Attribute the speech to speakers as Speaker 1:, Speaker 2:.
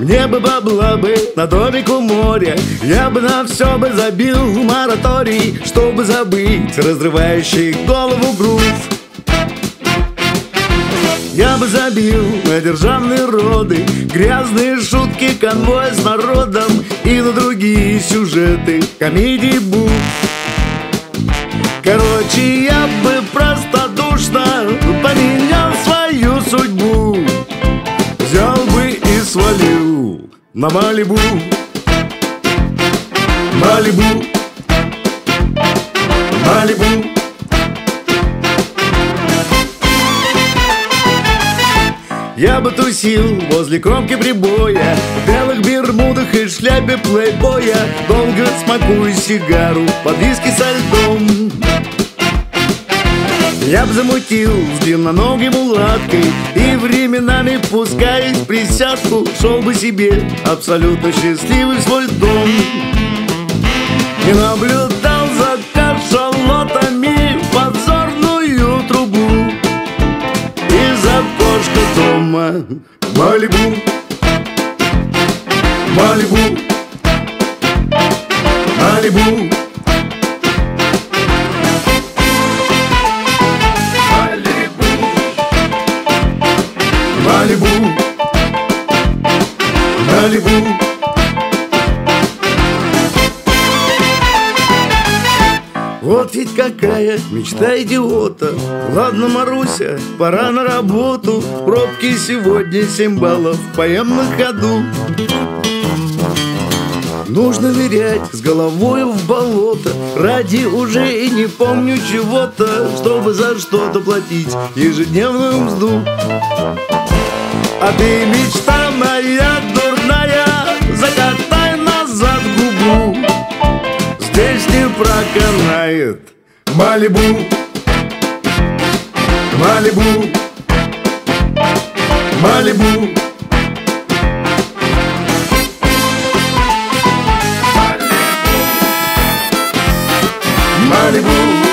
Speaker 1: Мне бы бабла бы на домик у моря, я бы на все бы забил мораторий, чтобы забыть разрывающий голову грув. Я бы забил на державные роды, грязные шутки конвоя с народом и на другие сюжеты комедии буф. Короче, я бы простодушно поменял свою судьбу, взял бы и свалил на Малибу. Малибу, Малибу. Я бы тусил возле кромки прибоя, в белых бермудах и шляпе плейбоя, долго смакую сигару под виски со льдом. Я б замутил с длинноногой мулаткой и временами, пускаясь в присядку, шел бы себе абсолютно счастливый в свой дом. И наблюдал за кашалотами в подзорную трубу из окошка дома. Малибу, Малибу, Малибу. Малибу, Малибу. Вот ведь какая мечта идиота. Ладно, Маруся, пора на работу. В пробке сегодня 7 баллов, поем на ходу. Нужно нырять с головой в болото, ради уже и не помню чего-то, чтобы за что-то платить ежедневную мзду. А ты, мечта моя дурная, закатай назад губу, здесь не проканает. Малибу, Малибу, Малибу. Малибу.